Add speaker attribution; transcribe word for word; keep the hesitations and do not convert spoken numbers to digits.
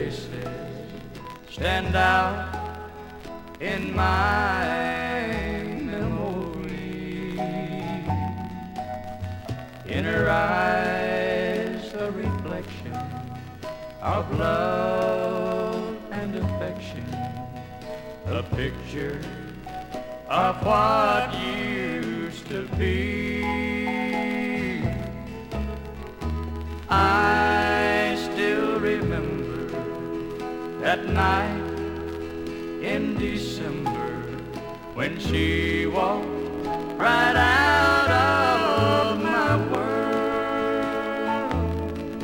Speaker 1: faces stand out in my memory. In her eyes a reflection of love and affection, a picture of what used to be. I still remember that night in December when she walked right out